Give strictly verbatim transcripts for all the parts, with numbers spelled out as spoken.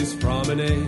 ladies promenade.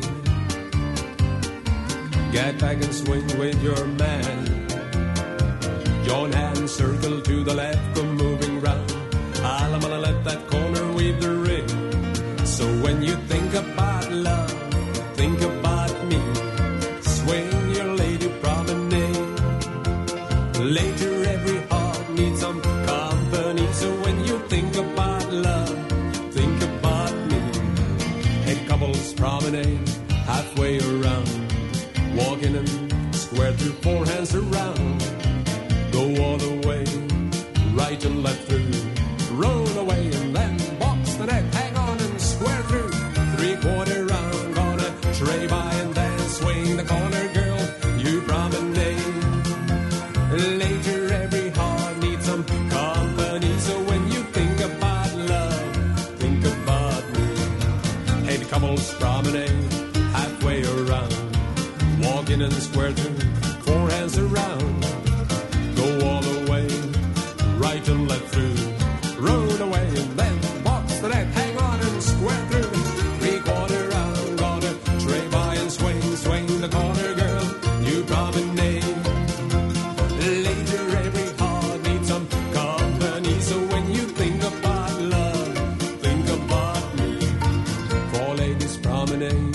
Get back and swing with your man. Join hands, circle to the left, come moving round. I'll let that corner weave the ring. So when you think about love, think about me. Swing your lady promenade. Later every heart needs some company. So when you think about love, think about me. Hey, couples promenade halfway around. Walking and square through, four hands around. Go all the way, right and left through. Roll away and then box the neck. Hang on and square through. Three quarter round, gonna tray by and then swing the corner, girl. You promenade. Later every heart needs some company. So when you think about love, think about me. Hey, the couples promenade halfway around. Walking and square through, four hands around. Go all the way, right and left through. Roll away and then box the net. Hang on and square through. Three quarter round, gonna tray by and swing, swing the corner, girl. You promenade. Later every heart needs some company. So when you think about love, think about me. Four ladies promenade.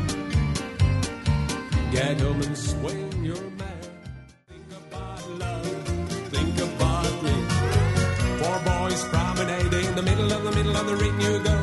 Get home and swing your man. Think about love, think about me. Four boys promenade in the middle of the middle of the ring. You go